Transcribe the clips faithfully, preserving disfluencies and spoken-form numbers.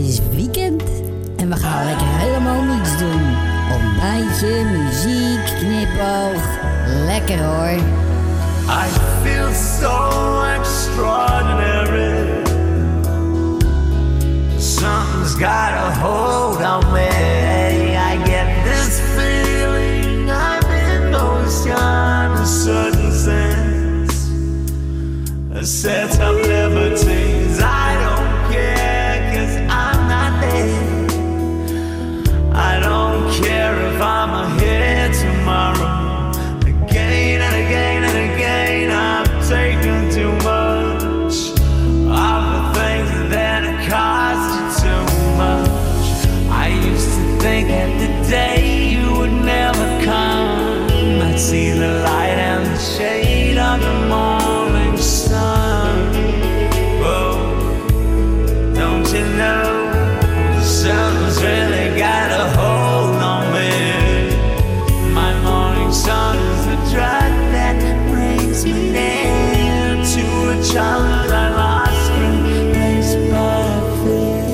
is weekend en we gaan lekker helemaal niets doen. Ontbijtje, muziek, knipoog. Lekker hoor. I feel so extraordinary. Something's got a hold on me. I get this feeling I'm in motion, a certain sense, a set of liberties. I don't care, cause I'm not there. I don't care if I'm here tomorrow. Again and again and again I've taken too much of the things that it cost you too much. I used to think that the day you would never come, I'd see the light and the shade of the morning sun. Whoa, don't you know the sun's really got a hold on me. My morning sun is the drug that brings me near to a childhood I lost, replaced by fear.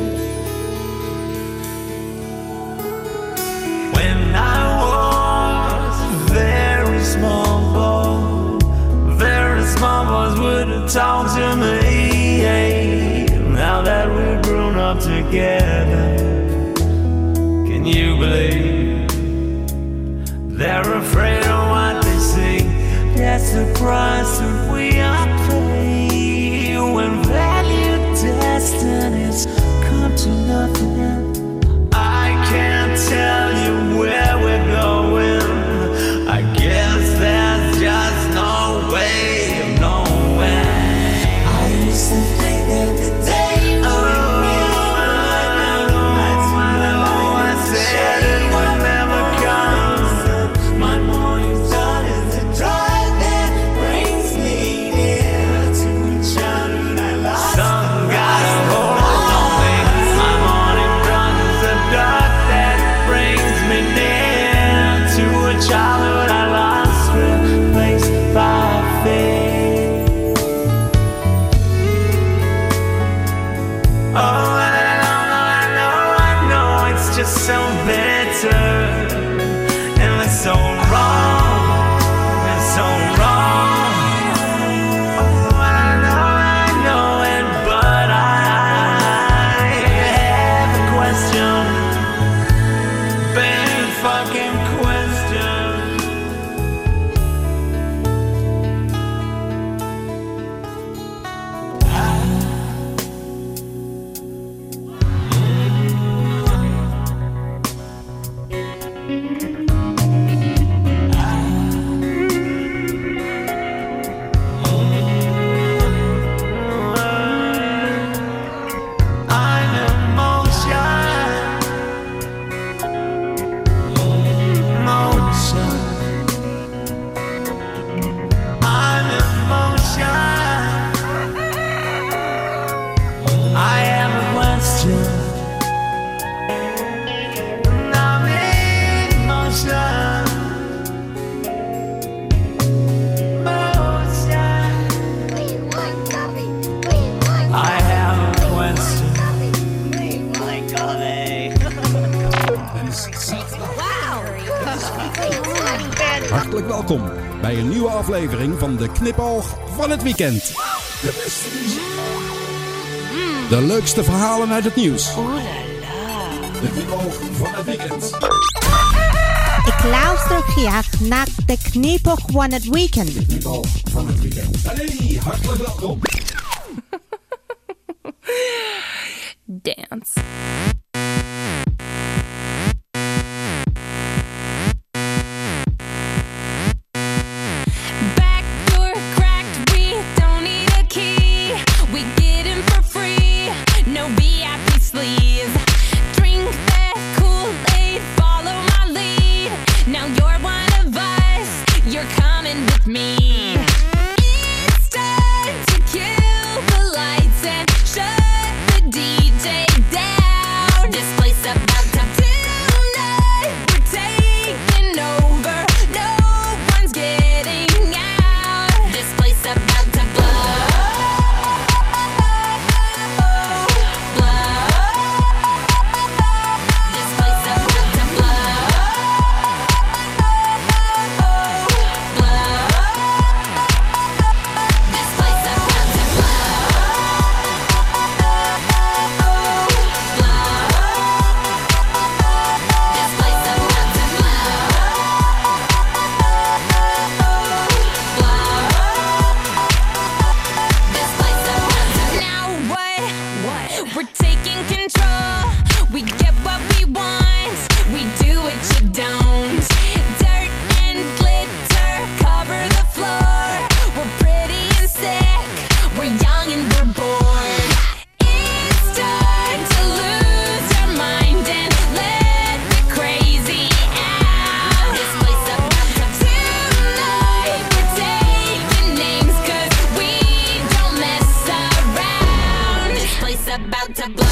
When I was a very small boy, very small boys wouldn't talk to me. Now that we're grown up together, can you believe they're afraid of what they see? That's the price that we are paying when valued destinies come to nothing. I can't tell you where we're going. I guess there's just no way of knowing. I used to think that the day you would never come, I said it would never come. My morning sun is the drive that brings me near to each other I lost. Some got a hold on me. My morning sun is the dark that brings me near to a childhood I lost, replaced by faith. Oh, I know, I know, I know, it's just so bitter, and it's so wrong, it's so wrong. Oh, I know, I know it, but I have a question, big fucking question. I'm in motion, motion. I'm in motion. I have a question. I'm in motion, motion. I have a question. Hartelijk welkom bij een nieuwe aflevering van de Knipoog van het weekend. De beste muziek. De leukste verhalen uit het nieuws. De Knipoog van het weekend. Ik luister graag naar de Knipoog van het weekend. De Knipoog van het weekend. Hey, hartelijk welkom. Dance. Back door cracked, we don't need a key. We get in for free, no V I P sleeves. Drink that Kool-Aid, follow my lead. Now you're one of us, you're coming with me. It's time to kill the lights and shut the D J down. control. We get what we want. We do what you don't. Dirt and glitter cover the floor. We're pretty and sick. We're young and we're bored. It's time to lose our mind and let the crazy out. This place about to tonight. We're taking names 'cause we don't mess around. This place about to blow.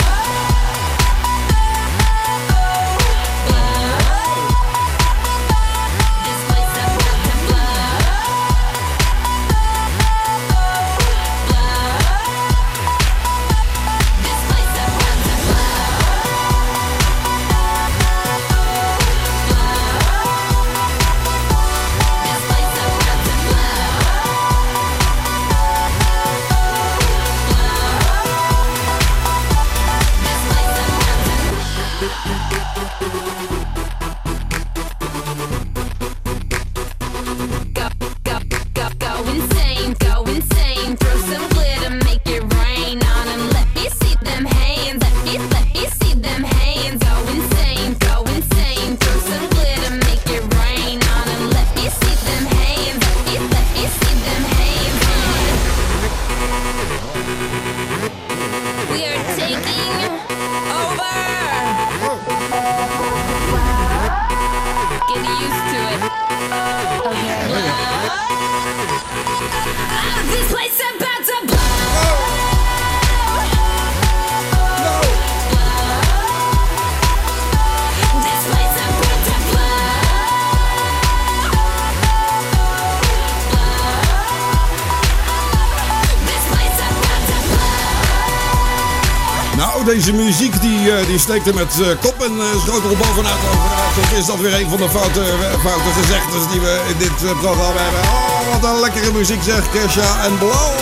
Deze muziek die, uh, die steekt er met uh, kop en uh, schotel bovenuit overuit. Of is dat weer een van de foute, uh, foute gezegdes die we in dit uh, programma hebben. Oh, wat een lekkere muziek zeg, Kesha en Blow.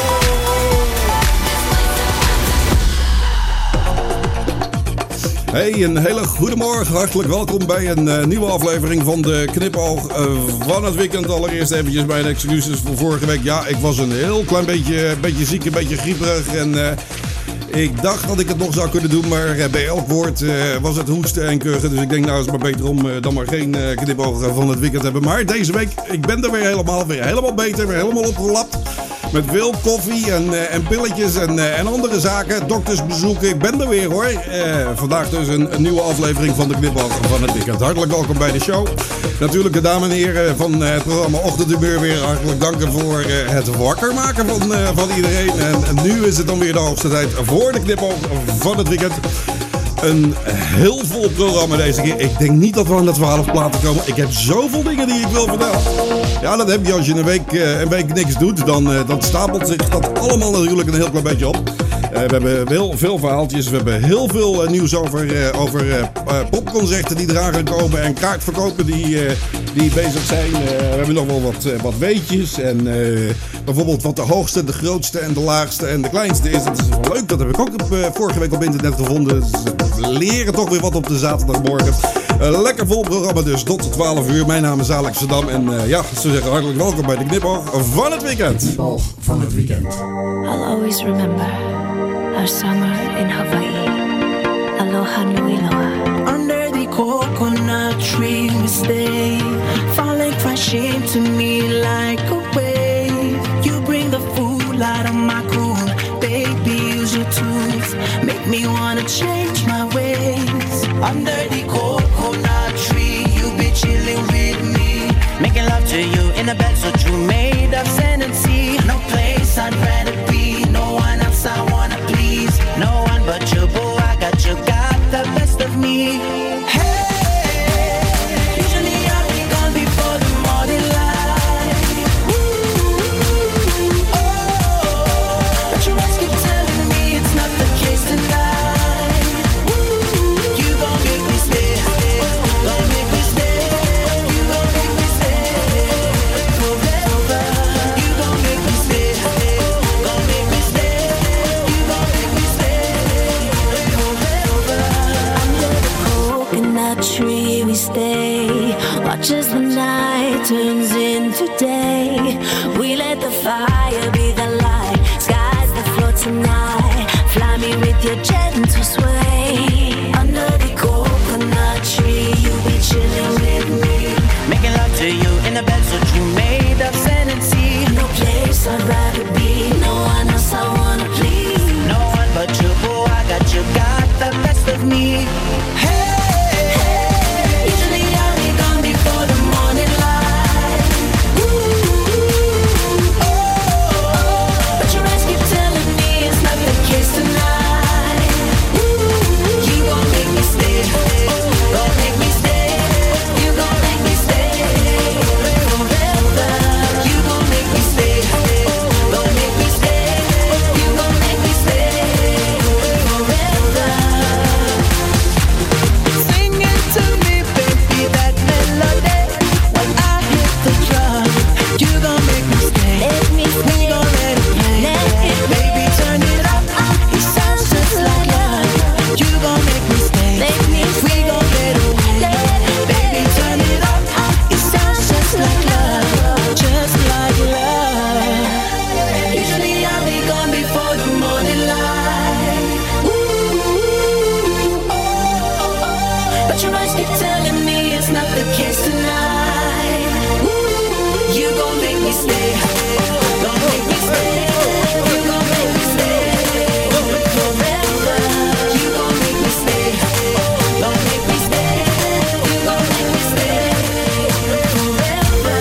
Hey, een hele goede morgen. Hartelijk welkom bij een uh, nieuwe aflevering van de Knipoog uh, van het weekend. Allereerst eventjes mijn excuses voor vorige week. Ja, ik was een heel klein beetje, beetje ziek, een beetje grieperig en... Uh, Ik dacht dat ik het nog zou kunnen doen, maar bij elk woord uh, was het hoesten en kuchen. Dus ik denk nou is het maar beter om uh, dan maar geen uh, knipoog van het weekend te hebben. Maar deze week, ik ben er weer helemaal, weer helemaal beter, weer helemaal opgelapt. Met veel koffie en, uh, en pilletjes en, uh, en andere zaken. Doktersbezoeken, ik ben er weer hoor. Uh, vandaag dus een, een nieuwe aflevering van de Knipoog van het weekend. Hartelijk welkom bij de show. Natuurlijk de dames en heren van uh, het programma Ochtendhumeur weer hartelijk danken voor uh, het wakker maken van, uh, van iedereen. En, en nu is het dan weer de hoogste tijd voor de Knipoog van het weekend. Een heel vol programma deze keer. Ik denk niet dat we aan de twaalf platen komen. Ik heb zoveel dingen die ik wil vertellen. Ja, dat heb je als je een week, uh, een week niks doet. Dan, uh, dan stapelt zich dat allemaal natuurlijk een heel klein beetje op. Uh, we hebben heel veel verhaaltjes. We hebben heel veel uh, nieuws over, uh, over uh, popconcerten die eraan gaan komen. En kaartverkopen die, uh, die bezig zijn. Uh, we hebben nog wel wat, uh, wat weetjes. En uh, bijvoorbeeld wat de hoogste, de grootste en de laagste en de kleinste is. Dat is wel leuk. Dat heb ik ook op, uh, vorige week op internet gevonden. Dus we leren toch weer wat op de zaterdagmorgen. Uh, lekker vol programma dus tot twaalf uur. Mijn naam is Alex Verdam. En uh, ja, ze zeggen hartelijk welkom bij de Knipoog van het weekend. Knipoog van het weekend. I'll always remember our summer in Hawaii. Aloha nui loa. Under the coconut tree we stay, falling crashing to me like a wave. You bring the food out of my cool, baby use your tools, make me wanna change my ways. Under the coconut tree, you be chilling with me, making love to you in a bed so true, made of sand and sea. No place I'd rather be, no one else I wanna please, no one but you, boo, I got you, got the best of me. Hey, usually I'll be gone before the morning light. Ooh, oh, but your eyes keep telling me it's not the case tonight. Ooh, you gon' make me stay, stay, gon' make me stay. You gon' make me stay forever. You gon' make me stay, stay, gon' make me stay. You gon' make me stay forever. Under the coconut tree we stay, watch as the night turns into day. We let the fire be the light, sky's the floor tonight. Fly me with your gentle sway. of me. Hey, hey, usually I'll be gone before the morning light. Ooh, oh, but your eyes keep telling me it's not the case tonight. Ooh, you gon' make me stay, gon' make me stay. You gon' make me stay forever. You gon' make me stay, gon' make me stay. You gon' make me stay forever. Singing to me, baby, that melody. When I hit the drum, you gon' make me stay. Let me We stay. gon' let it play. Let it Baby, turn it up. It sounds just like love. You gon' make me stay. Make me We stay. gon' get away. Let it Baby, turn it up. It sounds just like love. Just like love. Usually I'll be gone before the morning light. Ooh, oh, oh, oh. But your eyes keep telling me it's not the case tonight. Ooh, you gon' make me stay. Gon' make me stay. You gon' make me stay forever. You gon' make me stay. Gon' make me stay. You gon' make me stay forever.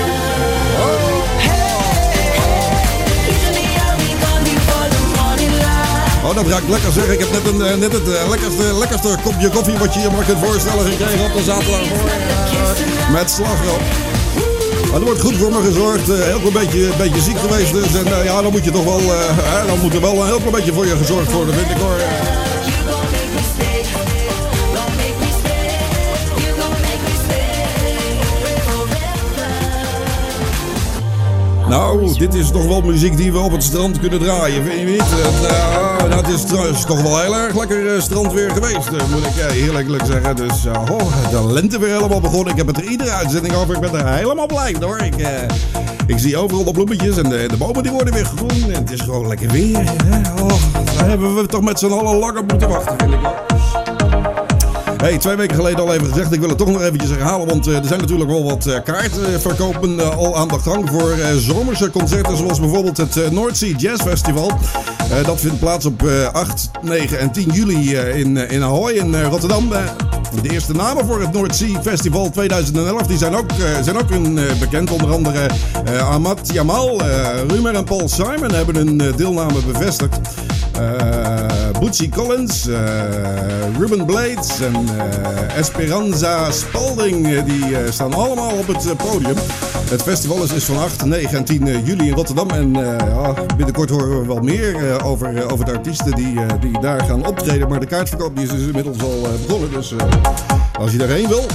Hey, hey, usually I'll be gone before the morning light. Oh, dat ruikt lekker zeg. Ik heb net, een, eh, net het eh, lekkerste, lekkerste kopje koffie wat je je maar kunt voorstellen gekregen op de zaterdag eh, met slagroom. Maar er wordt goed voor me gezorgd. eh, Heel klein beetje, beetje ziek geweest dus. En eh, ja, dan moet je toch wel, eh, hè, dan moet er wel een heel klein beetje voor je gezorgd worden, vind ik hoor. You gon' make me stay. Gon' make me stay. You gon' make me stay forever. Nou, dit is toch wel muziek die we op het strand kunnen draaien, vind je niet? Het, uh, nou, het is trouwens toch wel heel erg lekker uh, strandweer geweest, uh, moet ik uh, eerlijk zeggen. Dus uh, oh, de lente weer helemaal begonnen. Ik heb het er iedere uitzending over. Ik ben er helemaal blij mee, hoor. Ik, uh, ik zie overal de bloemetjes en de, de bomen die worden weer groen. En het is gewoon lekker weer. Hè? Oh, daar hebben we toch met z'n allen lang op moeten wachten, vind ik wel. Hey, twee weken geleden al even gezegd, ik wil het toch nog eventjes herhalen, want uh, er zijn natuurlijk wel wat uh, kaartverkopen uh, al aan de gang voor uh, zomerse concerten, zoals bijvoorbeeld het uh, North Sea Jazz Festival. Uh, dat vindt plaats op uh, acht, negen en tien juli uh, in, uh, in Ahoy in uh, Rotterdam. Uh, de eerste namen voor het North Sea Festival tweeduizend elf die zijn ook, uh, zijn ook in, uh, bekend. Onder andere uh, Ahmad Jamal, uh, Rumer en Paul Simon hebben hun uh, deelname bevestigd. Uh, Bootsy Collins, uh, Ruben Blades en uh, Esperanza Spalding, uh, die uh, staan allemaal op het uh, podium. Het festival is, is van acht, negen en tien juli in Rotterdam. En uh, ja, binnenkort horen we wel meer uh, over, uh, over de artiesten die, uh, die daar gaan optreden. Maar de kaartverkoop die is dus inmiddels al uh, begonnen. Dus uh, als je daarheen wil,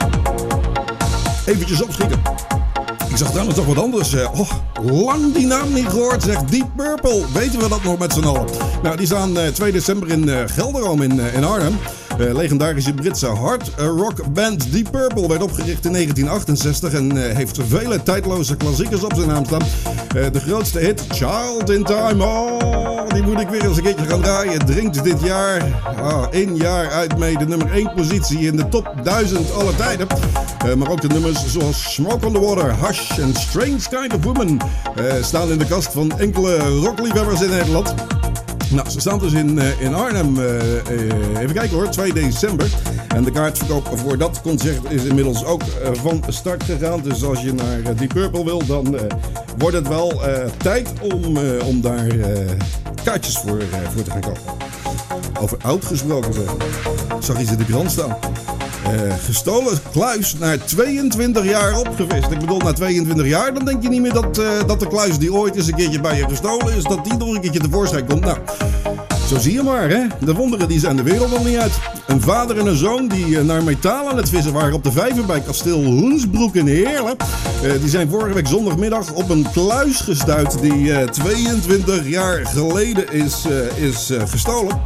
eventjes opschieten. Ik zag trouwens nog wat anders. Uh, oh, lang die naam niet gehoord, zegt Deep Purple. Weten we dat nog met z'n allen? Nou, die staan uh, twee december in uh, Gelderome in, uh, in Arnhem. Uh, legendarische Britse hard rock band Deep Purple werd opgericht in negentien achtenzestig en uh, heeft vele tijdloze klassiekers op zijn naam staan. Uh, de grootste hit, Child in Time. Oh, die moet ik weer eens een keertje gaan draaien. Drinkt dit jaar, ah, in jaar uit mee de nummer één positie in de top duizend aller tijden. Uh, maar ook de nummers zoals Smoke on the Water, Hush en Strange Kind of Woman uh, staan in de kast van enkele rockliefhebbers in Nederland. Nou, ze staan dus in, uh, in Arnhem, uh, uh, even kijken hoor, twee december. En de kaartverkoop voor dat concert is inmiddels ook uh, van start gegaan. Dus als je naar uh, Deep Purple wil, dan uh, wordt het wel uh, tijd om, uh, om daar uh, kaartjes voor, uh, voor te gaan kopen. Over oud gesproken, zeg. Zag iets in de krant staan. Uh, gestolen kluis na tweeëntwintig jaar opgevist. Ik bedoel, na tweeëntwintig jaar, dan denk je niet meer dat, uh, dat de kluis die ooit eens een keertje bij je gestolen is, dat die nog een keertje tevoorschijn komt. Nou, zo zie je maar, hè. De wonderen die zijn de wereld nog niet uit. Een vader en een zoon die uh, naar metaal aan het vissen waren op de vijver bij kasteel Hoensbroek in Heerlen. Uh, die zijn vorige week zondagmiddag op een kluis gestuit die uh, tweeëntwintig jaar geleden is, uh, is uh, gestolen.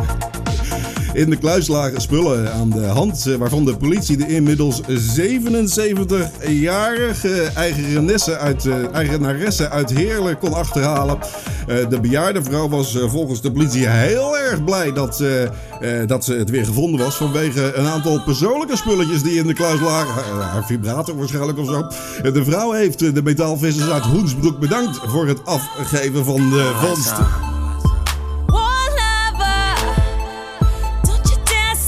In de kluis lagen spullen aan de hand waarvan de politie de inmiddels zevenenzeventigjarige eigenaresse uit, uh, eigenaresse uit Heerlen kon achterhalen. Uh, de bejaarde vrouw was uh, volgens de politie heel erg blij dat, uh, uh, dat ze het weer gevonden was vanwege een aantal persoonlijke spulletjes die in de kluis lagen. Uh, haar vibrator waarschijnlijk of zo. Uh, de vrouw heeft uh, de metaalvissers uit Hoensbroek bedankt voor het afgeven van de vondst.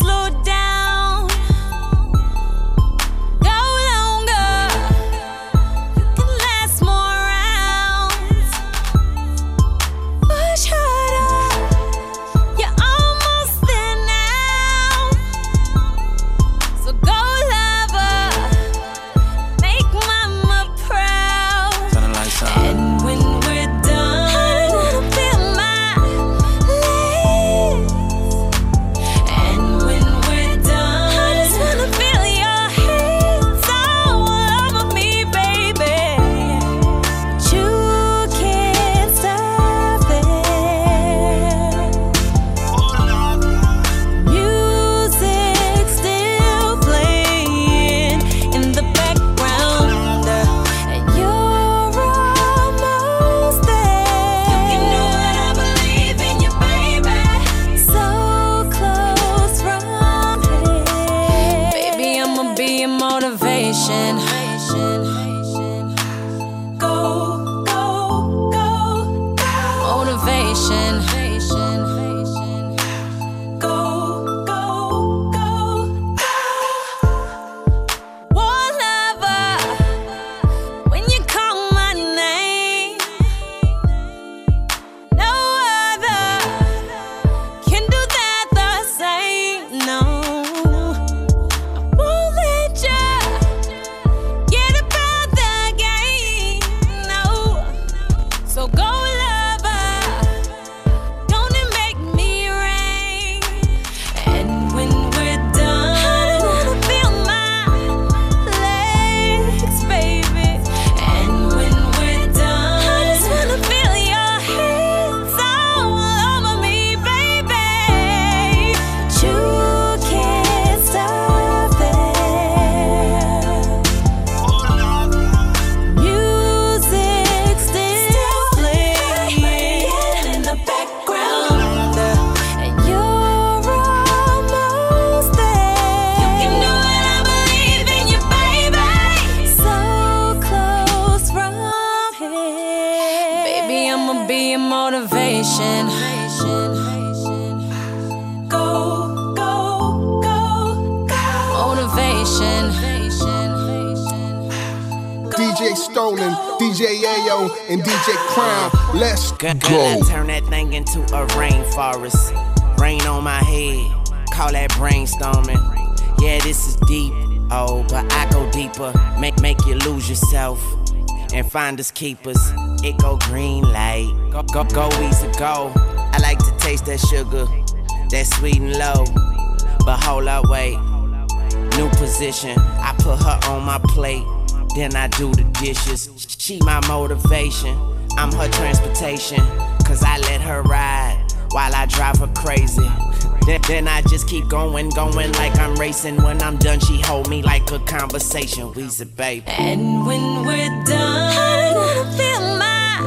Ronan, D J Ayo, and D J Crown. Let's Girl, go. girl, I turn that thing into a rainforest. Rain on my head, call that brainstorming. Yeah, this is deep, oh, but I go deeper. Make make you lose yourself and find us keepers. It go green light, go go go easy go. I like to taste that sugar, that sweet and low. But hold up, wait, new position. I put her on my plate, then I do the dishes. She my motivation, I'm her transportation. Cause I let her ride while I drive her crazy. Then, then I just keep going, going like I'm racing. When I'm done, she hold me like a conversation. We's a baby. And when we're done, I wanna feel my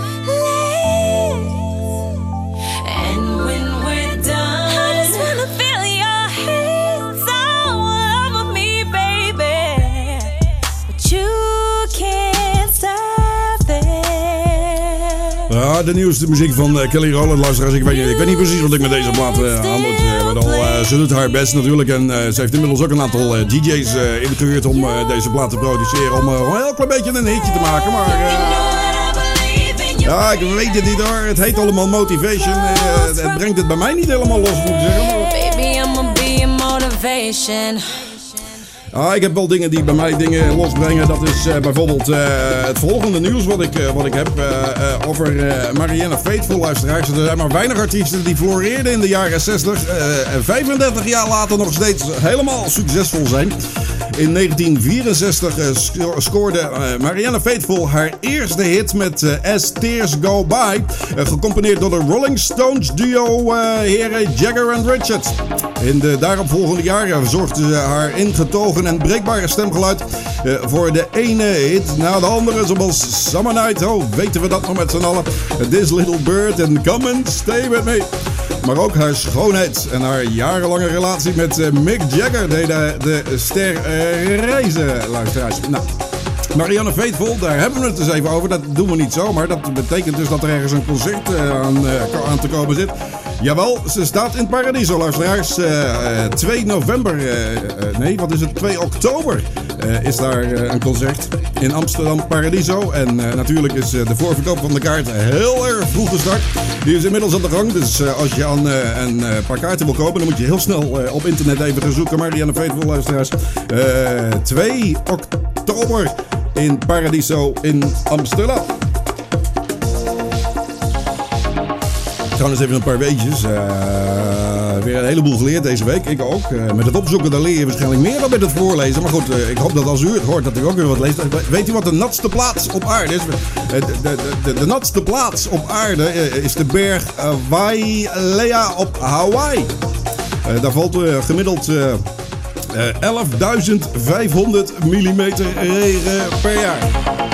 legs. And when we're done, I just wanna feel your hands all over me, baby. But you can't stop that. Ja, de nieuwste muziek van uh, Kelly Rowland, luisteraars. Ik weet, niet, ik weet niet precies wat ik met deze plaat uh, aan moet. Uh, maar al, uh, ze doet haar best natuurlijk. En uh, ze heeft inmiddels ook een aantal uh, D J's uh, ingehuurd om uh, deze plaat te produceren. Om uh, een heel klein beetje een hitje te maken. Maar uh, ja, ik weet het niet hoor. Het heet allemaal Motivation. Uh, het brengt het bij mij niet helemaal los, moet ik zeggen. Baby, I'ma be your motivation. Ah, ik heb wel dingen die bij mij dingen losbrengen. Dat is uh, bijvoorbeeld uh, het volgende nieuws wat ik, uh, wat ik heb uh, uh, over uh, Marianne Faithfull, luisteraars. Er zijn maar weinig artiesten die floreerden in de jaren zestig uh, en vijfendertig jaar later nog steeds helemaal succesvol zijn. In negentien vierenzestig uh, sco- scoorde uh, Marianne Faithfull haar eerste hit met uh, As Tears Go By. Uh, gecomponeerd door de Rolling Stones duo uh, heren Jagger en Richards. In de daaropvolgende jaren zorgde ze haar ingetogen en breekbare stemgeluid uh, voor de ene hit na de andere. Zoals Summer Night, oh weten we dat nog met z'n allen. This Little Bird en Come and Stay With Me. Maar ook haar schoonheid en haar jarenlange relatie met uh, Mick Jagger deden de ster uh, reizen, luisteraars. Nou, Marianne Faithfull, daar hebben we het dus even over. Dat doen we niet zomaar. Dat betekent dus dat er ergens een concert uh, aan, uh, aan te komen zit. Jawel, ze staat in Paradiso, luisteraars. Uh, uh, twee november, uh, uh, nee, wat is het? twee oktober uh, is daar uh, een concert in Amsterdam Paradiso. En uh, natuurlijk is uh, de voorverkoop van de kaart heel erg vroeg gestart. Die is inmiddels aan de gang, dus uh, als je aan uh, een uh, paar kaarten wil kopen, dan moet je heel snel uh, op internet even gaan zoeken. Marianne Faithfull, luisteraars. Uh, twee oktober in Paradiso in Amsterdam. Gewoon eens even een paar weetjes. Uh, weer een heleboel geleerd deze week. Ik ook. Uh, met het opzoeken dan leer je waarschijnlijk meer dan met het voorlezen. Maar goed, uh, ik hoop dat als u het hoort dat u ook weer wat leest. Weet u wat de natste plaats op aarde is? Uh, de, de, de, de natste plaats op aarde uh, is de berg uh, Wailea op Hawaii. Uh, daar valt uh, gemiddeld uh, uh, elfduizend vijfhonderd millimeter regen per jaar.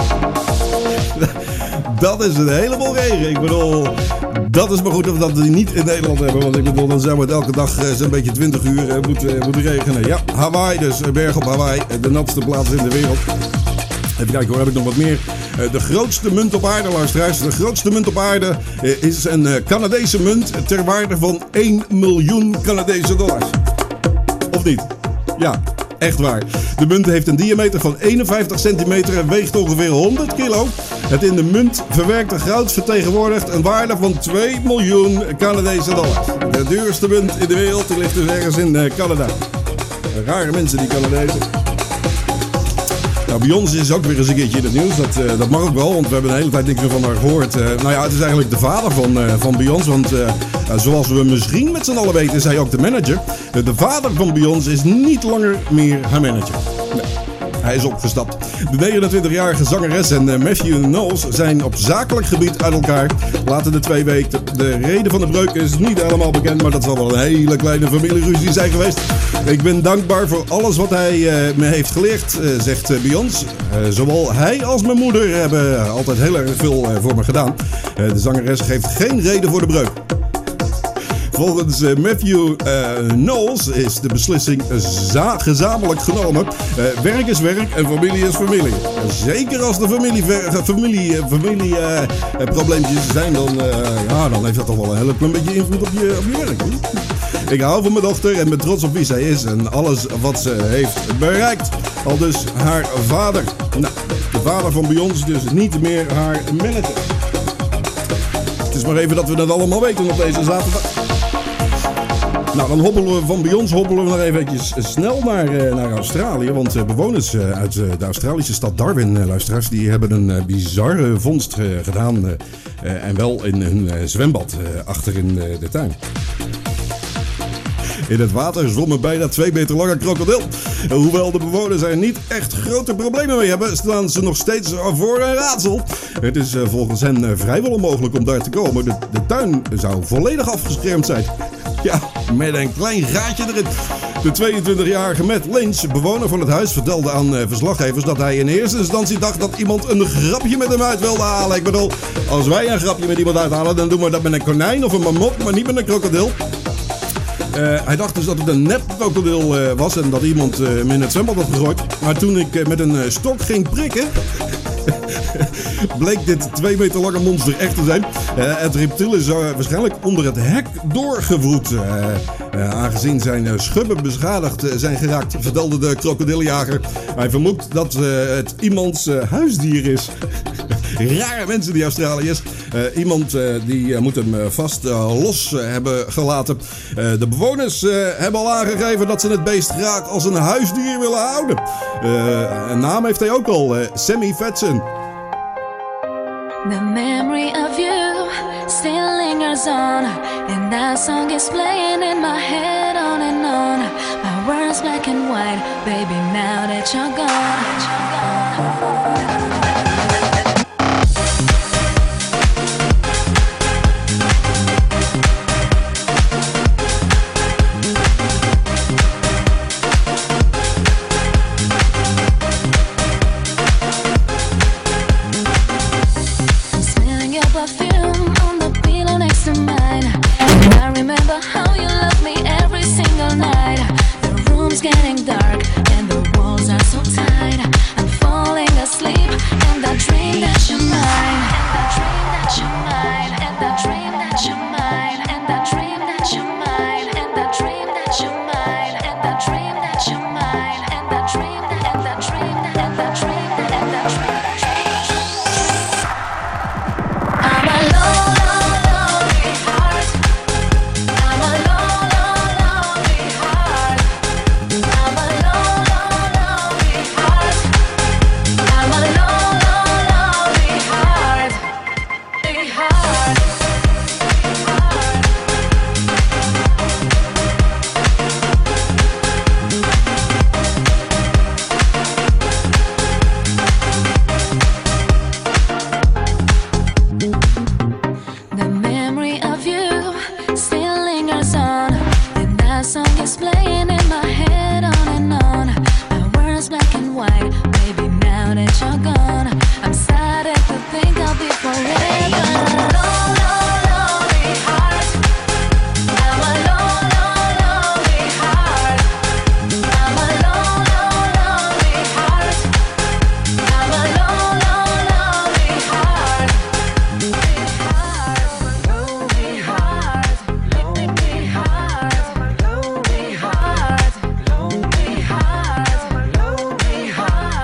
Dat is een heleboel regen. Ik bedoel, dat is maar goed dat we dat niet in Nederland hebben. Want ik bedoel, dan zou het elke dag uh, zo'n beetje twintig uur uh, moeten, uh, moeten regenen. Ja, Hawaii dus. Een berg op Hawaii. De natste plaats in de wereld. Even kijken hoor, heb ik nog wat meer. Uh, de grootste munt op aarde, luisteraars. De grootste munt op aarde uh, is een uh, Canadese munt ter waarde van één miljoen Canadese dollars. Of niet? Ja. Echt waar. De munt heeft een diameter van eenenvijftig centimeter en weegt ongeveer honderd kilo. Het in de munt verwerkte goud vertegenwoordigt een waarde van twee miljoen Canadese dollars. De duurste munt in de wereld die ligt dus ergens in uh, Canada. Rare mensen, die Canadezen. Nou, Beyoncé is ook weer eens een keertje in het nieuws. Dat, uh, dat mag ook wel, want we hebben de hele tijd niks meer van haar gehoord. Uh, nou ja, het is eigenlijk de vader van, uh, van Beyoncé. Want uh, uh, zoals we misschien met z'n allen weten, is hij ook de manager. Uh, de vader van Beyoncé is niet langer meer haar manager. Nee. Hij is opgestapt. De negenentwintigjarige zangeres en uh, Matthew Knowles zijn op zakelijk gebied uit elkaar. Laten de twee weken. De reden van de breuk is niet helemaal bekend, maar dat zal wel een hele kleine familieruzie zijn geweest. Ik ben dankbaar voor alles wat hij uh, me heeft geleerd, uh, zegt uh, Beyoncé. Uh, zowel hij als mijn moeder hebben altijd heel erg veel uh, voor me gedaan. Uh, de zangeres geeft geen reden voor de breuk. Volgens uh, Matthew uh, Knowles is de beslissing za- gezamenlijk genomen. Uh, werk is werk en familie is familie. Zeker als er familieprobleempjes familie, uh, familie, uh, uh, zijn, dan, uh, ja, dan heeft dat toch wel een heel klein beetje invloed op je, op je werk. Hè? Ik hou van mijn dochter en ben trots op wie zij is en alles wat ze heeft bereikt. Al dus haar vader. Nou, de vader van Beyoncé dus niet meer haar manager. Het is maar even dat we dat allemaal weten op deze zaterdag. Nou, dan hobbelen we van Beyoncé hobbelen we nog eventjes snel naar, naar Australië. Want uh, bewoners uh, uit uh, de Australische stad Darwin, uh, luisteraars, die hebben een uh, bizarre vondst uh, gedaan. Uh, uh, en wel in hun uh, zwembad uh, achter in uh, de tuin. In het water zwom een bijna twee meter lange krokodil. Hoewel de bewoners er niet echt grote problemen mee hebben, staan ze nog steeds voor een raadsel. Het is uh, volgens hen uh, vrijwel onmogelijk om daar te komen. De, de tuin zou volledig afgeschermd zijn. Ja, met een klein gaatje erin. De tweeëntwintigjarige Matt Lynch, bewoner van het huis, vertelde aan uh, verslaggevers dat hij in eerste instantie dacht dat iemand een grapje met hem uit wilde halen. Ik bedoel, als wij een grapje met iemand uithalen, dan doen we dat met een konijn of een mamot, maar niet met een krokodil. Uh, hij dacht dus dat het een nep krokodil uh, was en dat iemand uh, hem in het zwembad had gegooid. Maar toen ik uh, met een uh, stok ging prikken, bleek dit twee meter lange monster echt te zijn. Uh, het reptiel is uh, waarschijnlijk onder het hek doorgewroet. Uh, uh, aangezien zijn uh, schubben beschadigd uh, zijn geraakt, vertelde de krokodiljager. Hij vermoedt dat uh, het iemands uh, huisdier is. Rare mensen die Australiërs. Uh, iemand uh, die uh, moet hem uh, vast uh, los uh, hebben gelaten. Uh, de bewoners uh, hebben al aangegeven dat ze het beest graag als een huisdier willen houden. Uh, een naam heeft hij ook al, uh, Sammy Fatson. The memory of you still lingers on, and that song is playing in my head on and on. My words black and white, baby, now that you're gone. Getting dark and the walls are so tight. I'm falling asleep and I dream that you're mine. And I dream that you're mine. And I dream that you're mine. And I dream that you're mine. And I dream that you're mine. And I dream that you're mine. And I dream that and I dream that and I dream that and I dream that. I'm a lonely, lonely heart. I'm a lonely, lonely heart. I'm a lonely, lonely heart. I'm a lonely, lonely heart. Lonely heart. The memory of you still lingers on, and that song is playing in my head on and on. My words black and white, baby, now that you're gone, I'm starting to think I'll be forever. Lonely, lonely heart. I'm a lonely, lonely heart. I'm a lonely, lonely heart. I'm a lonely, lonely heart. Lonely heart, lonely heart, lonely heart, lonely heart, lonely heart, lonely heart.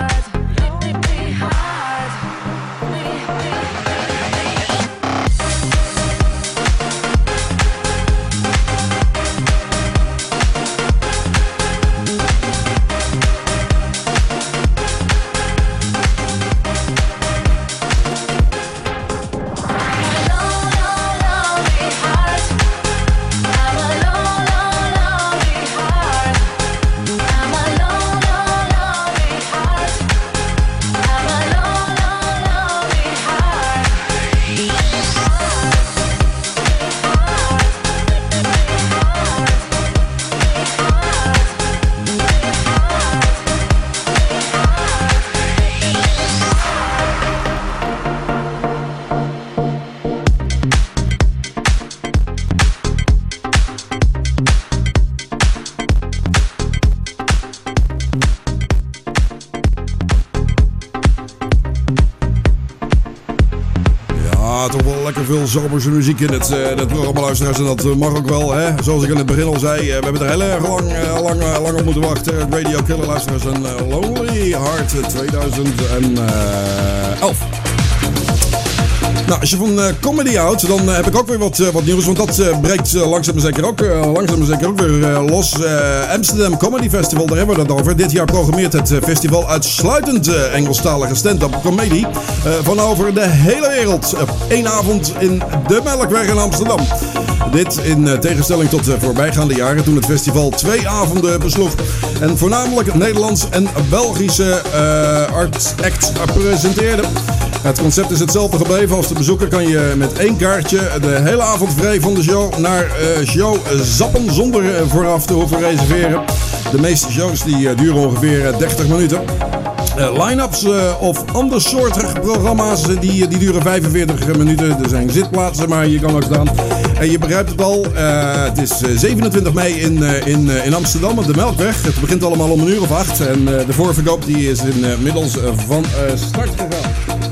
Ja, toch wel lekker veel zomerse muziek in het, uh, het programma, luisteraars. En dat uh, mag ook wel, hè. Zoals ik in het begin al zei. Uh, we hebben er heel erg lang, uh, lang, uh, lang op moeten wachten. Radio Killer, luisteraars. En uh, Lonely Heart twintig elf. Nou, als je van uh, comedy houdt, dan uh, heb ik ook weer wat, uh, wat nieuws. Want dat uh, breekt uh, langzaam maar zeker ook, uh, langzaam maar zeker ook weer uh, los. Uh, Amsterdam Comedy Festival, daar hebben we het over. Dit jaar programmeert het uh, festival uitsluitend uh, Engelstalige stand-up comedy. Uh, van over de hele wereld. Op één avond in de Melkweg in Amsterdam. Dit in uh, tegenstelling tot uh, voorbijgaande jaren toen het festival twee avonden besloeg. En voornamelijk Nederlands en Belgische uh, art act presenteerde. Het concept is hetzelfde gebleven. Als de bezoeker kan je met één kaartje de hele avond vrij van de show naar uh, show zappen zonder uh, vooraf te hoeven reserveren. De meeste shows die uh, duren ongeveer uh, dertig minuten. Uh, line-ups uh, of andersoortige programma's uh, die, die duren vijfenveertig minuten. Er zijn zitplaatsen, maar je kan ook staan. En je begrijpt het al, uh, het is uh, zevenentwintig mei in, uh, in, uh, in Amsterdam op de Melkweg. Het begint allemaal om een uur of acht. En uh, de voorverkoop die is inmiddels uh, van uh, start gegaan.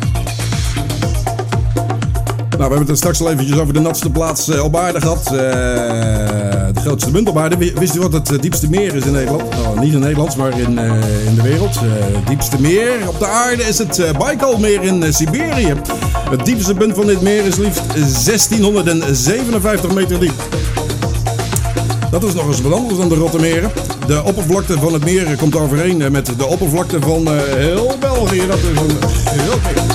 Nou, we hebben het straks al eventjes over de natste plaats uh, op aarde gehad. Uh, de grootste munt op aarde. Wist u wat het uh, diepste meer is in Nederland? Nou, niet in Nederland, maar in, uh, in de wereld. Uh, het diepste meer op de aarde is het uh, Baikalmeer in uh, Siberië. Het diepste punt van dit meer is liefst zestienhonderdzevenenvijftig meter diep. Dat is nog eens wat anders dan de Rottermeren. De oppervlakte van het meer komt overeen met de oppervlakte van uh, heel België. Dat is een groot meer.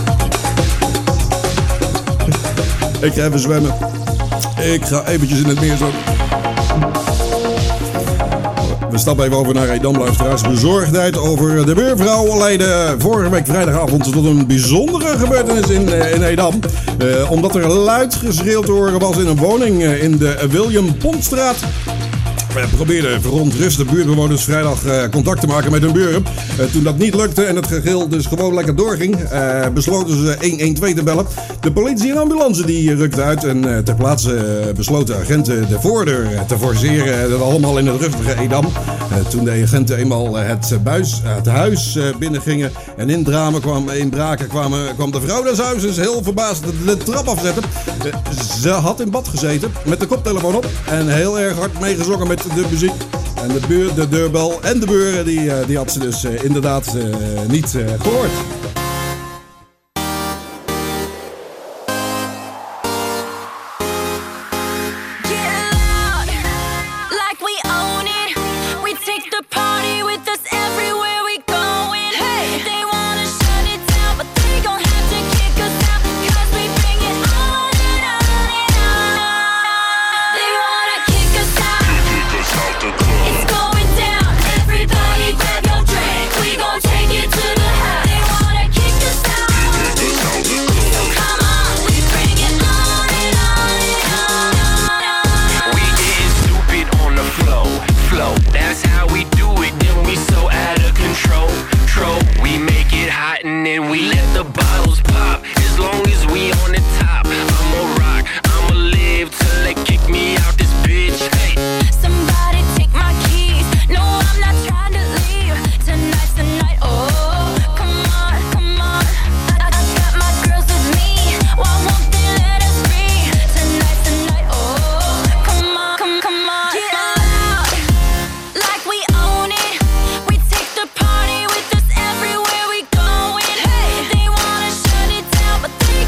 Ik ga even zwemmen. Ik ga eventjes in het meer zwemmen. We stappen even over naar Edam, luisteraars. Bezorgdheid over de buurvrouw leidde vorige week vrijdagavond tot een bijzondere gebeurtenis in, in Edam. Uh, omdat er luid geschreeuwd te horen was in een woning in de William Pontstraat. We probeerden verontruste buurtbewoners vrijdag uh, contact te maken met hun buren. Uh, toen dat niet lukte en het gegil dus gewoon lekker doorging, uh, besloten ze honderdtwaalf te bellen. De politie en ambulance die rukten uit en uh, ter plaatse uh, besloten agenten de voordeur uh, te forceren. Dat allemaal in het rustige Edam. Uh, toen de agenten eenmaal uh, het, buis, uh, het huis uh, binnengingen en in dramen kwam, in braken kwamen, kwam de vrouw des huizes heel verbaasd de, de trap afzetten. Uh, ze had in bad gezeten met de koptelefoon op en heel erg hard meegezongen met de muziek. En de, buur, de deurbel en de buren, die, die had ze dus uh, inderdaad uh, niet uh, gehoord. They wanna shut it down, but they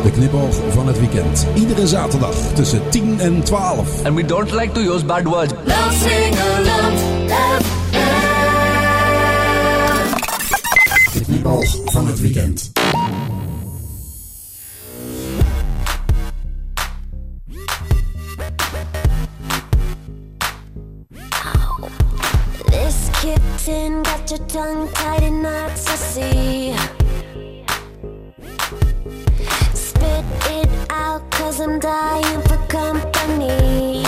De knipoog van het weekend. Iedere zaterdag tussen tien en twaalf. And we don't like to use bad words. Love Singalong F M. De knipoog van het weekend. This kitten got your tongue tied in knots, I see. Spit it out, cause I'm dying for company.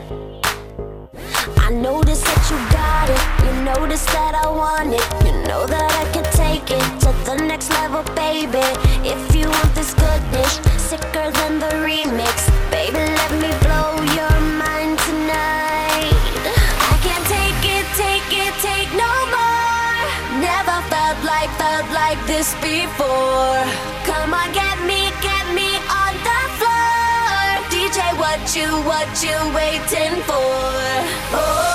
I notice that you got it, you notice that I want it. You know that I can take it to the next level, baby. If you want this goodness, sicker than the remix, baby, let me blow your mind tonight. I can't take it, take it, take no more. Never felt like, felt like this before. Come on, get me, get me on the floor. D J, what you, what you waiting for? Oh.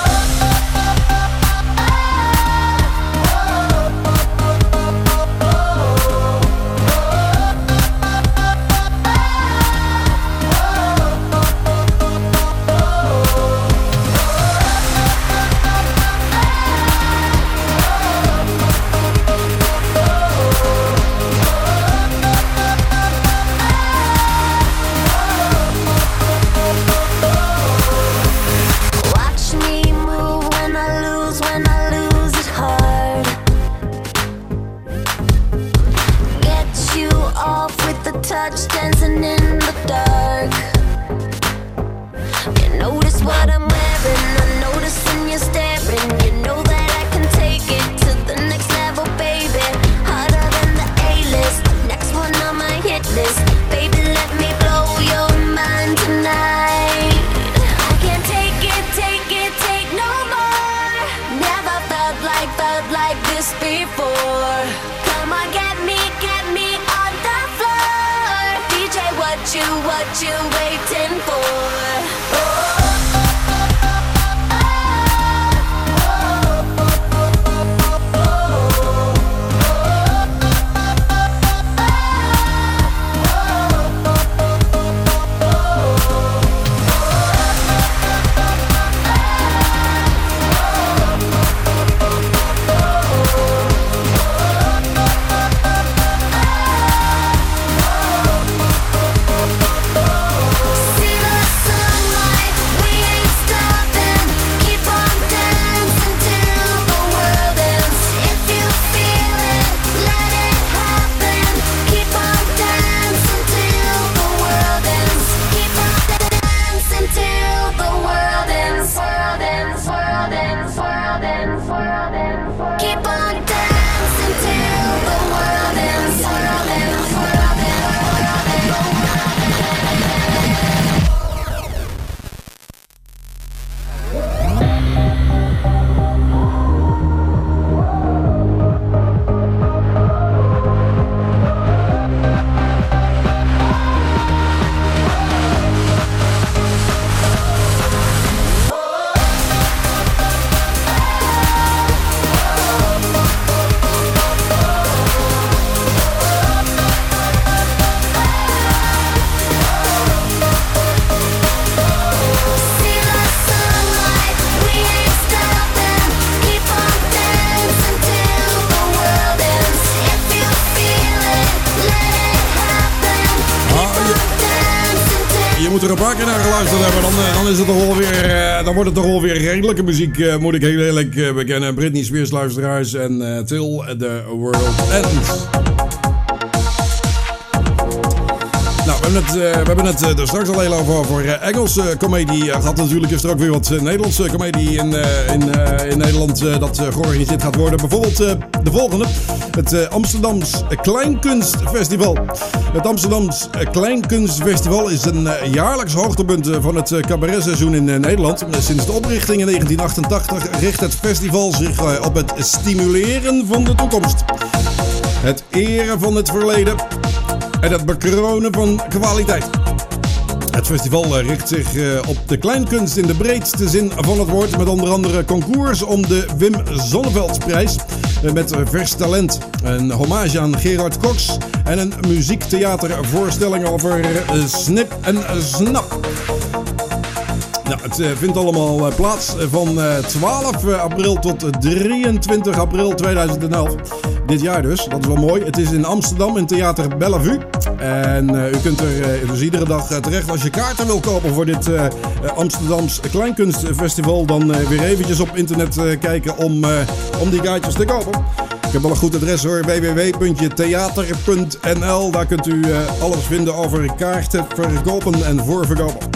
Touch dancing in the dark. You notice what I'm wearing, I'm noticing you're staring. You know that I can take it to the next level, baby. Harder than the A-list, next one on my hit list. Baby, let me blow your mind tonight. I can't take it, take it, take no more. Never felt like, felt like this before. Come on, get me, get me on the floor. D J, what you, what you waiting for? Oh. Er een paar keer naar geluisterd hebben, dan, dan, is het toch alweer, dan wordt het toch alweer redelijke muziek, moet ik heel eerlijk bekennen. Britney Spears luisteraars en uh, Till the World Ends. Nou, we hebben het, uh, we hebben het uh, er straks al heel over, over uh, Engelse comedie uh, gehad. Natuurlijk is er ook weer wat uh, Nederlandse comedie in, uh, in, uh, in Nederland uh, dat uh, georganiseerd gaat worden. Bijvoorbeeld uh, de volgende. Het uh, Amsterdams Kleinkunstfestival. Het Amsterdams Kleinkunstfestival is een uh, jaarlijks hoogtepunt uh, van het uh, cabaretseizoen in uh, Nederland. Sinds de oprichting in negentien achtentachtig richt het festival zich uh, op het stimuleren van de toekomst. Het eren van het verleden en het bekronen van kwaliteit. Het festival richt zich op de kleinkunst in de breedste zin van het woord. Met onder andere concours om de Wim Sonneveldsprijs. Met vers talent. Een hommage aan Gerard Cox. En een muziektheatervoorstelling over snip en snap. Nou, het vindt allemaal plaats van twaalf april tot drieëntwintig april tweeduizend elf. Dit jaar dus, dat is wel mooi. Het is in Amsterdam in Theater Bellevue. En uh, u kunt er uh, dus iedere dag uh, terecht als je kaarten wil kopen voor dit uh, Amsterdams Kleinkunstfestival. Dan uh, weer eventjes op internet uh, kijken om, uh, om die kaartjes te kopen. Ik heb wel een goed adres hoor, w w w punt theater punt n l. Daar kunt u uh, alles vinden over kaarten verkopen en voorverkopen.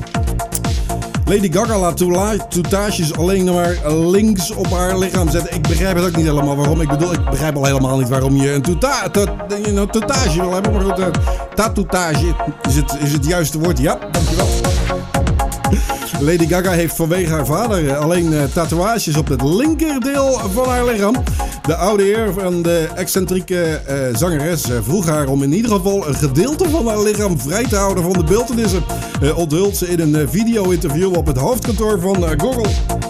Lady Gaga laat toutages alleen maar links op haar lichaam zetten. Ik begrijp het ook niet helemaal waarom. Ik bedoel, ik begrijp al helemaal niet waarom je een touta, to, you know, toutage wil hebben. Maar goed, uh, tatoutage is het, is het juiste woord. Ja, dankjewel. Lady Gaga heeft vanwege haar vader alleen uh, tatoeages op het linkerdeel van haar lichaam. De oude heer van de excentrieke uh, zangeres uh, vroeg haar om in ieder geval een gedeelte van haar lichaam vrij te houden van de beeltenissen. Uh, onthult ze in een uh, video-interview op het hoofdkantoor van uh, Google.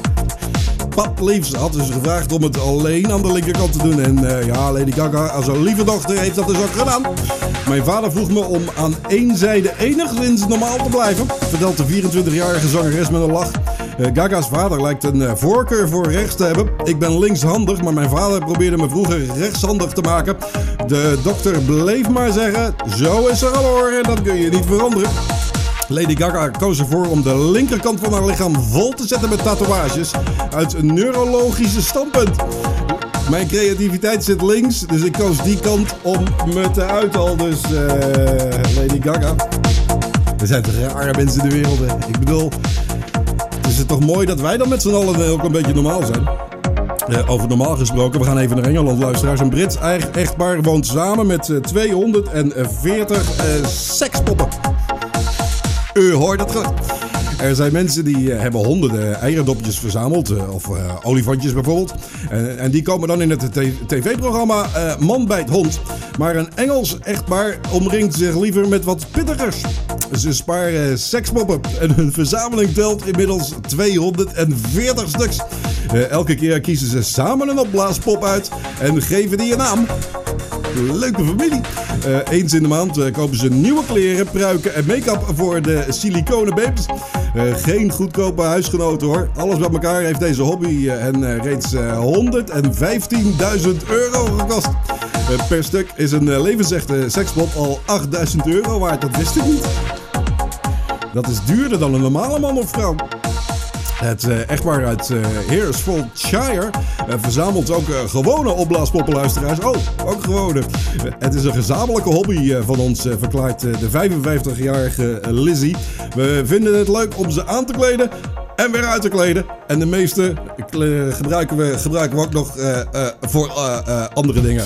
Pap Leaves had dus gevraagd om het alleen aan de linkerkant te doen. En uh, ja, Lady Gaga als een lieve dochter heeft dat dus ook gedaan. Mijn vader vroeg me om aan één zijde enigszins normaal te blijven, vertelt de vierentwintigjarige zangeres met een lach. Uh, Gaga's vader lijkt een uh, voorkeur voor rechts te hebben. Ik ben linkshandig, maar mijn vader probeerde me vroeger rechtshandig te maken. De dokter bleef maar zeggen, zo is er al horen, dat kun je niet veranderen. Lady Gaga koos ervoor om de linkerkant van haar lichaam vol te zetten met tatoeages uit een neurologische standpunt. Mijn creativiteit zit links, dus ik koos die kant om me te uiten al. Dus uh, Lady Gaga. Er zijn toch rare mensen in de wereld, hè? Ik bedoel, is het toch mooi dat wij dan met z'n allen ook een beetje normaal zijn? Uh, over normaal gesproken, we gaan even naar Engeland, luisteraars. Een Brits echtpaar woont samen met uh, tweehonderdveertig uh, sekspoppen. U hoort het goed. Er zijn mensen die uh, hebben honderden eierdopjes verzameld. Uh, of uh, olifantjes bijvoorbeeld. Uh, en die komen dan in het tv-programma uh, Man bijt hond. Maar een Engels echtpaar omringt zich liever met wat pittigers. Ze sparen sekspoppen. En hun verzameling telt inmiddels tweehonderdveertig stuks. Uh, elke keer kiezen ze samen een opblaaspop uit. En geven die een naam. Leuke familie. Uh, eens in de maand uh, kopen ze nieuwe kleren, pruiken en make-up voor de siliconen babes. Uh, geen goedkope huisgenoten hoor. Alles bij elkaar heeft deze hobby uh, hen uh, reeds uh, honderdvijftienduizend euro gekost. Uh, per stuk is een uh, levensechte sekspop al achtduizend euro waard. Dat wist ik niet. Dat is duurder dan een normale man of vrouw. Het uh, echtpaar uit uh, Herefordshire uh, verzamelt ook uh, gewone opblaaspoppenluisteraars. Oh, ook gewone. Uh, het is een gezamenlijke hobby uh, van ons, uh, verklaart uh, de vijfenvijftigjarige uh, Lizzie. We vinden het leuk om ze aan te kleden en weer uit te kleden. En de meeste uh, gebruiken, we, gebruiken we ook nog uh, uh, voor uh, uh, andere dingen.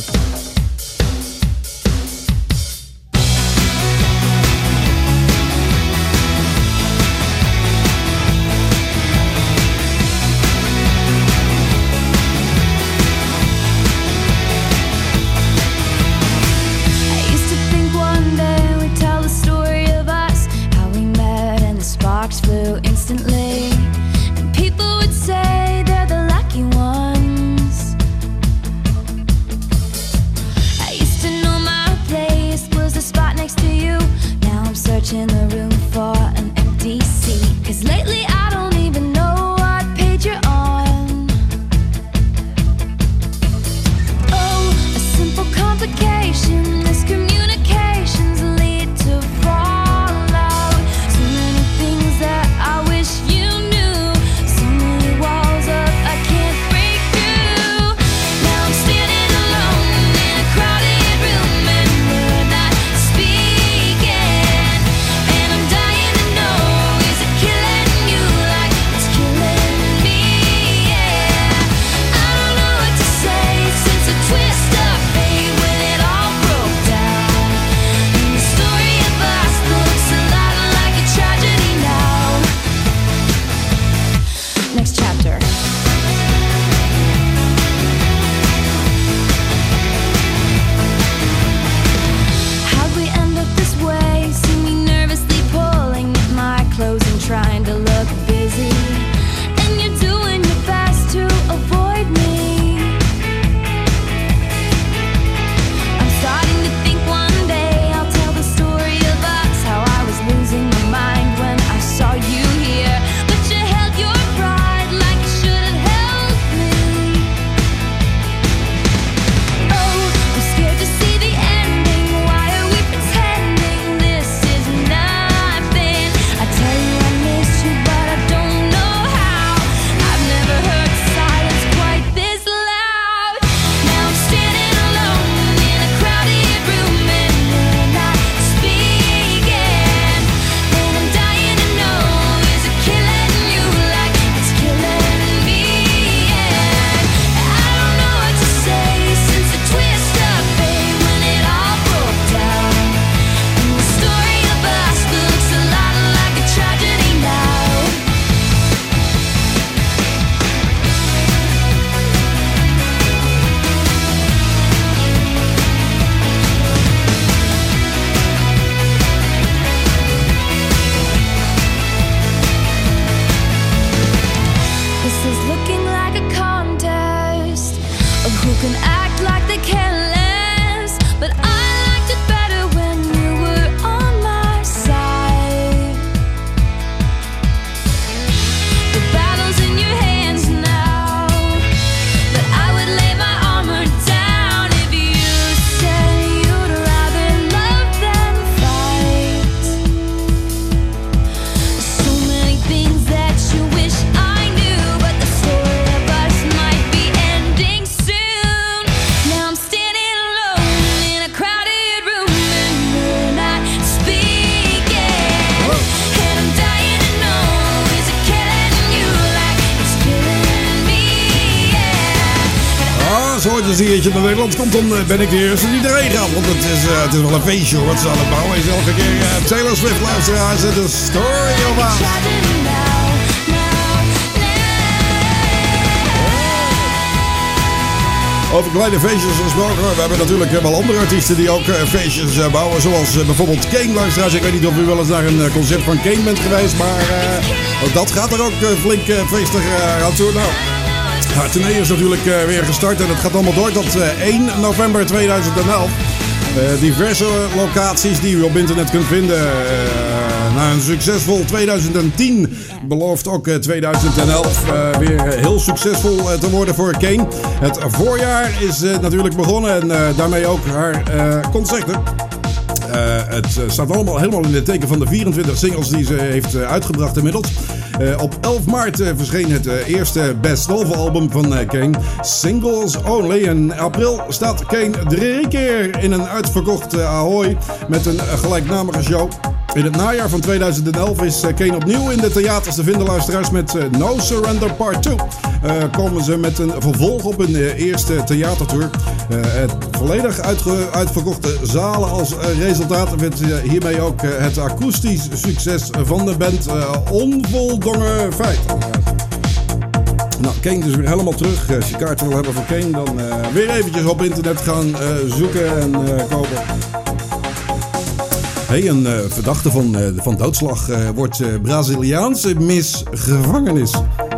And I'm fantasieetje naar Nederland komt, dan ben ik de eerste die erheen gaat. Want het is, uh, het is wel een feestje hoor, wat ze aan het bouwen is. Elke keer uh, Taylor Swift luisteraars, de Story of Us. Over kleine feestjes gesproken, we hebben natuurlijk wel andere artiesten die ook uh, feestjes uh, bouwen. Zoals uh, bijvoorbeeld Kane, luisteraars. Ik weet niet of u wel eens naar een uh, concert van Kane bent geweest, maar uh, ook dat gaat er ook uh, flink uh, feestig uh, aan toe. Nou, haar tournee is natuurlijk uh, weer gestart en het gaat allemaal door tot uh, één november tweeduizend elf. Uh, diverse locaties die u op internet kunt vinden. Uh, na een succesvol tweeduizend tien belooft ook uh, tweeduizend elf uh, weer heel succesvol uh, te worden voor Kane. Het voorjaar is uh, natuurlijk begonnen en uh, daarmee ook haar uh, concerten. Uh, het staat allemaal helemaal in het teken van de vierentwintig singles die ze heeft uh, uitgebracht inmiddels. Uh, op elf maart uh, verscheen het uh, eerste Best Of album van uh, Kane, Singles Only. In april staat Kane drie keer in een uitverkocht uh, Ahoy met een uh, gelijknamige show. In het najaar van tweeduizend elf is uh, Kane opnieuw in de theaters te vinden, luisteraars, met uh, No Surrender Part twee. Uh, komen ze met een vervolg op hun uh, eerste theatertour. Uh, het volledig uitge- uitverkochte zalen als uh, resultaat werd uh, hiermee ook uh, het akoestisch succes van de band uh, onvoldongen feit. Nou, Kane is weer helemaal terug. Als je kaarten wil hebben voor Kane, dan uh, weer eventjes op internet gaan uh, zoeken en uh, kopen. Hey, een uh, verdachte van, uh, van doodslag uh, wordt uh, Braziliaanse Miss Gevangenis.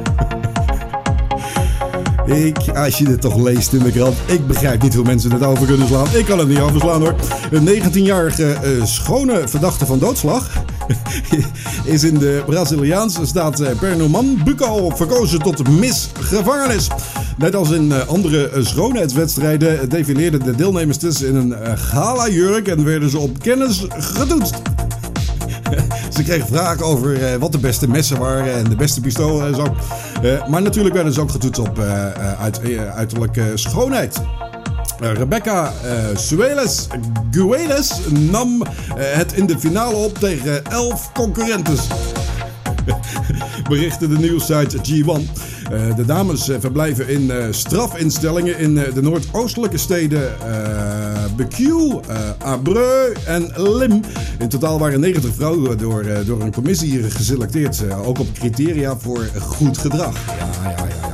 Ik, als je dit toch leest in de krant, ik begrijp niet hoe mensen het over kunnen slaan. Ik kan het niet overslaan hoor. Een negentienjarige uh, schone verdachte van doodslag is in de Braziliaanse staat uh, Pernambuco verkozen tot Miss Gevangenis. Net als in uh, andere uh, schoonheidswedstrijden defileerden de deelnemers dus in een uh, gala-jurk en werden ze op kennis getoetst. Ze kregen vragen over uh, wat de beste messen waren en de beste pistolen en zo. Uh, maar natuurlijk werden ze ook getoetst op uh, uh, uit, uh, uiterlijke schoonheid. Uh, Rebecca uh, Sueles Guedes nam uh, het in de finale op tegen elf concurrentes. Berichtte de nieuwssite G één. Uh, de dames uh, verblijven in uh, strafinstellingen in uh, de noordoostelijke steden uh, Bequiu, uh, Abreu en Lim. In totaal waren negentig vrouwen door, uh, door een commissie geselecteerd. Uh, ook op criteria voor goed gedrag. Ja, ja, ja. ja.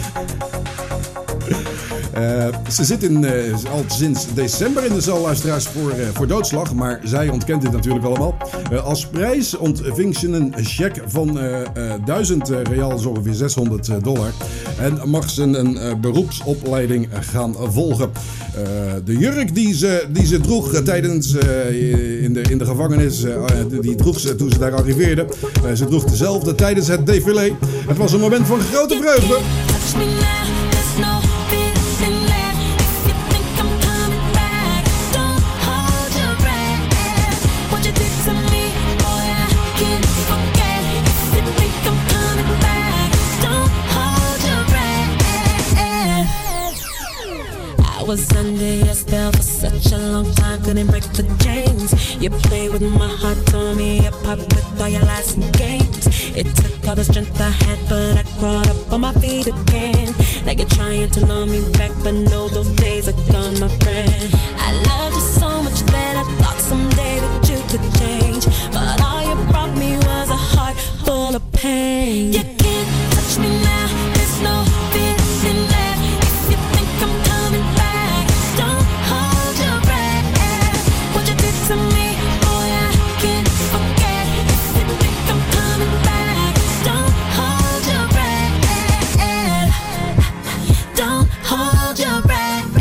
Uh, ze zit in, uh, al sinds december in de cel, luisteraars, voor, uh, voor doodslag. Maar zij ontkent dit natuurlijk allemaal. Uh, als prijs ontving ze een cheque van uh, uh, duizend uh, real, zo ongeveer zeshonderd dollar. En mag ze een uh, beroepsopleiding gaan volgen. Uh, de jurk die ze, die ze droeg uh, tijdens uh, in, de, in de gevangenis, uh, die droeg ze toen ze daar arriveerde. Uh, ze droeg dezelfde tijdens het défilé. Het was een moment van grote vreugde. I was under your spell for such a long time, couldn't break the chains. You played with my heart, tore me apart with all your lies and games. It took all the strength I had, but I crawled up on my feet again. Now you're trying to lure me back, but no, those days are gone, my friend. I loved you so much that I thought someday that you could change, but all you brought me was a heart full of pain. You can't touch me now, there's no feeling left. If you think I'm coming back, don't hold your breath. What you did to me, boy, I can't forget. If you think I'm coming back, don't hold your breath. Don't hold your breath.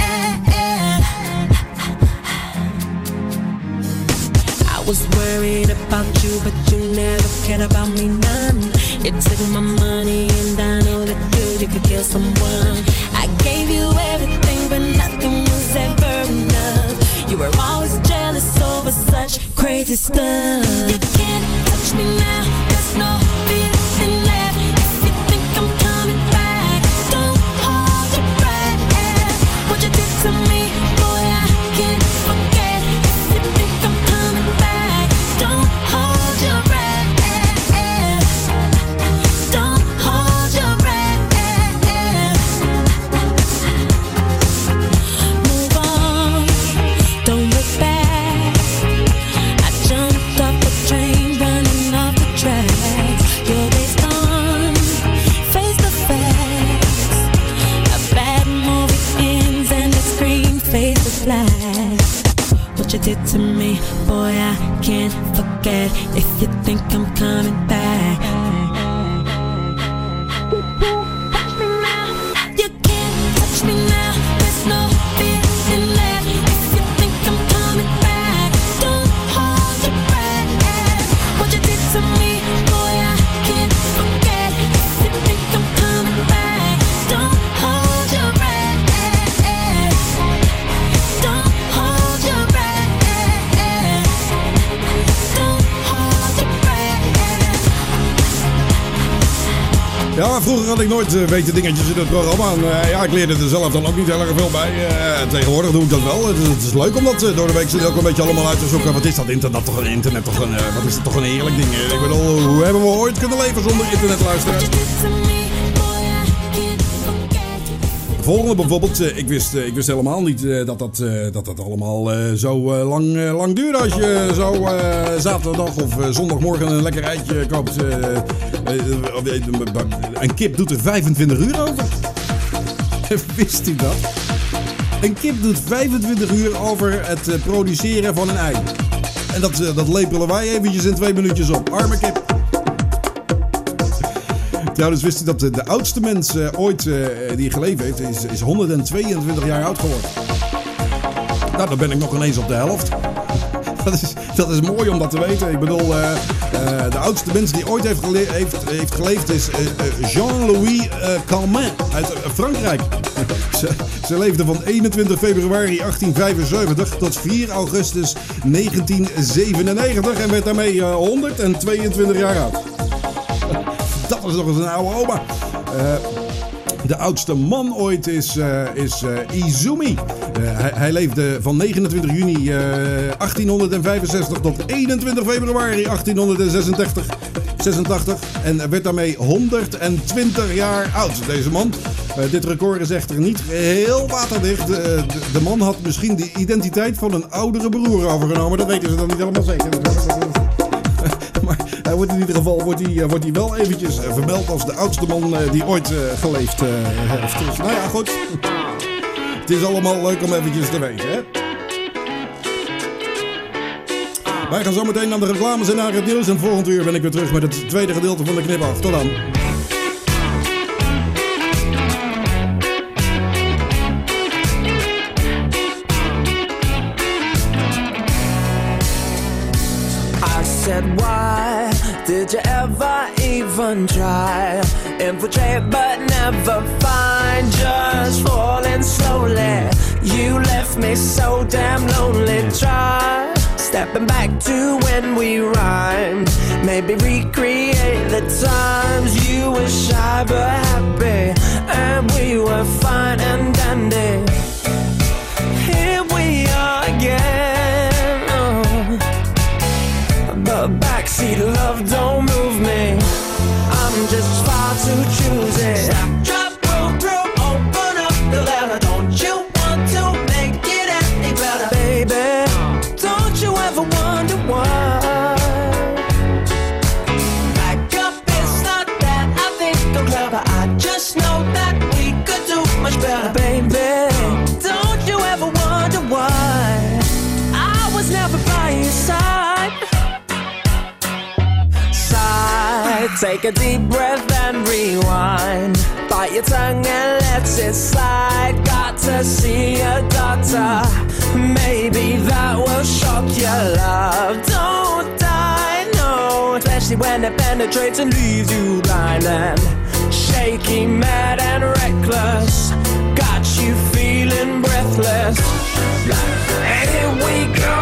I was worried about you, but you never cared about me none. It took my money and I know that you, you could kill someone. I gave you everything, but nothing was ever enough. You were always jealous over such crazy stuff. You can't touch me now, there's no feeling left. If you think I'm coming back, don't hold your breath. What you did to me, boy, I can't forget. If you think I'm coming back, don't hold your breath. Don't hold your breath. forget if you think I'm coming back. You can't touch me now, there's no feeling left. If you think I'm coming back, don't hold your breath. What you did to me, boy, I can't forget. If you think I'm coming back, don't hold your breath. Don't hold your breath. Don't hold your breath. Ja, vroeger had ik nooit uh, weten dingetjes in het programma. En, uh, ja, ik leerde er zelf dan ook niet heel erg veel bij. Uh, tegenwoordig doe ik dat wel. Het is, het is leuk om dat uh, door de week ook een beetje allemaal uit te zoeken. Wat is dat internet toch een, internet toch een, uh, wat is dat toch een heerlijk ding. Ik bedoel, hoe hebben we ooit kunnen leven zonder internet luisteren? Volgende bijvoorbeeld, uh, ik, wist, uh, ik wist helemaal niet uh, dat, dat, uh, dat dat allemaal uh, zo uh, lang, uh, lang duurde. Als je zo uh, zaterdag of uh, zondagmorgen een lekker eitje koopt. Uh, uh, uh, een kip doet er vijfentwintig uur over. Wist u dat? Een kip doet vijfentwintig uur over het uh, produceren van een ei. En dat, uh, dat lepelen wij eventjes in twee minuutjes op. Arme kip. Trouwens, wist u dat de, de oudste mens uh, ooit uh, die geleefd heeft, is, is honderdtweeëntwintig jaar oud geworden. Nou, dan ben ik nog ineens op de helft. Dat is, dat is mooi om dat te weten. Ik bedoel, uh, uh, de oudste mens die ooit heeft, gele- heeft, heeft geleefd is uh, uh, Jean-Louis uh, Calment uit uh, Frankrijk. ze, ze leefde van eenentwintig februari achttien vijfenzeventig tot vier augustus negentien zevenennegentig en werd daarmee uh, honderdtweeëntwintig jaar oud. Dat is nog eens een oude oma. Uh, de oudste man ooit is, uh, is uh, Izumi. Uh, hij, hij leefde van negenentwintig juni uh, achttienhonderdvijfenzestig tot eenentwintig februari achttienhonderdzesentachtig. zesentachtig en werd daarmee honderdtwintig jaar oud, deze man. Uh, dit record is echter niet heel waterdicht. Uh, de, de man had misschien de identiteit van een oudere broer overgenomen. Dat weten ze dan niet helemaal zeker. Maar hij wordt in ieder geval wordt hij, wordt hij wel eventjes vermeld als de oudste man die ooit uh, geleefd uh, heeft. Dus, nou ja, goed. Het is allemaal leuk om eventjes te weten, hè? Wij gaan zo meteen naar de reclames en naar het nieuws. En volgend uur ben ik weer terug met het tweede gedeelte van de Knipoog. Tot dan. Why did you ever even try? Infiltrate but never find. Just falling slowly. You left me so damn lonely. Try stepping back to when we rhymed. Maybe recreate the times you were shy but happy, and we were fine and dandy. Here we are again. Oh. But backseat love don't move me. I'm just far too choosy. Stop, drop, roll through, open up the letter. Don't you want to make it any better, baby? Don't you ever wonder why? Back up, it's not that I think I'm clever. I just know that we could do much better, baby. Don't you ever wonder why? I was never by your side. Take a deep breath and rewind. Bite your tongue and let it slide. Got to see a doctor. Maybe that will shock your love. Don't die, no. Especially when it penetrates and leaves you blind and shaky, mad and reckless. Got you feeling breathless. Here we go.